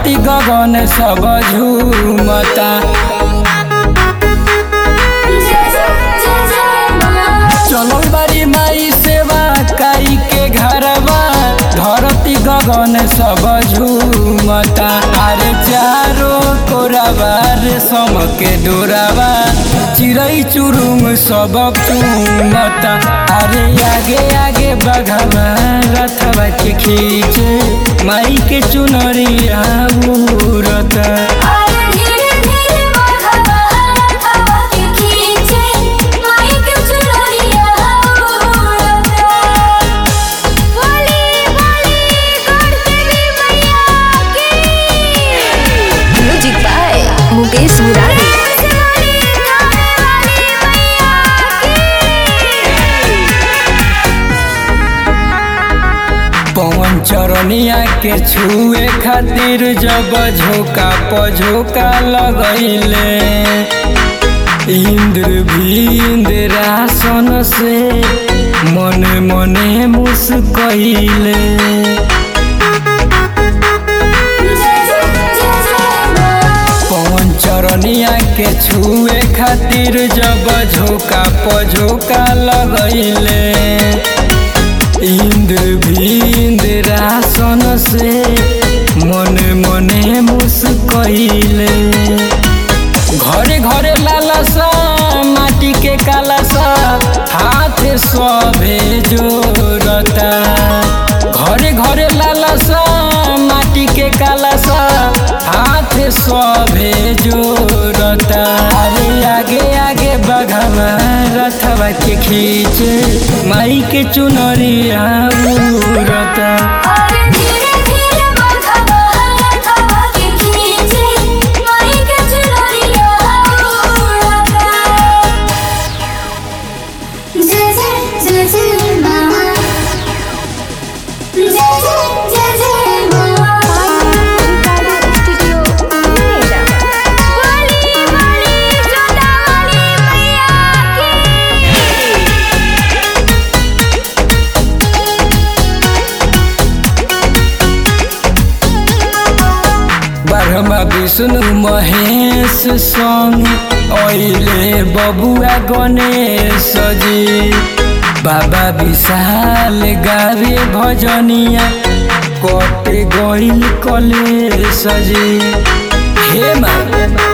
धरती गगन सब झूमता। चलो बड़ी माई सेवा काई के घरवा धरती गगन सब झूमता। अरे चारो कोरावा रेशम के डोरावा चिड़ै चुरुंग सब चूमता। अरे आगे आगे बघवा रथवा के खींचे माई के चुनरिया उड़ता। मुकेश मुरारी पवन चरनिया के छुए खातिर जब झोंका पझोका लगैले इंद्र भी इंद्रासन से मने मने मुस्कैले। पवन चरनिया के छुए खातिर जब झोंका पझोका लगैले इंद्र भी इंद्रासन से मने मने मुस्कैले। घरे घरे लालसा माटी के कालसा हाथ सभे जोड़ता। घरे घरे लालसा माटी के कालसा हाथ सभे जोड़ता। अरे आगे आगे बघवा रथवा के खींचे माई के चुनरिया उड़ता। ब्रह्मा विष्णु महेश संग अइले बबुआ गणेश जी। बाबा विशाल गावे भजनिया कटे गइल कलेश जी। हे माँ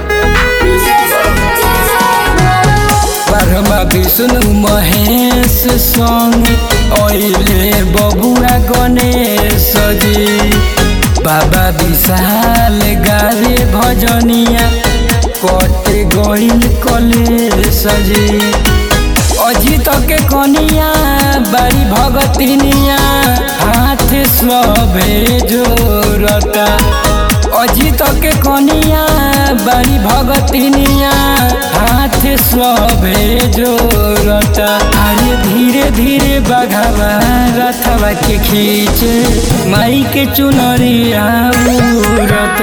ब्रह्मा विष्णु महेश संग अइले बबुआ गणेश जी। बाबा विशाल गावे भजनिया कटे गइल कलेश जी। अजित के कनिया बारी भगतिनिया हाथ सभे जोड़ता। अजित के कनिया बारी भगतिनिया हाथ सभे जोड़ता। अरे धीरे धीरे बघवा रथवा के खींचे माई के चुनरिया उड़ता।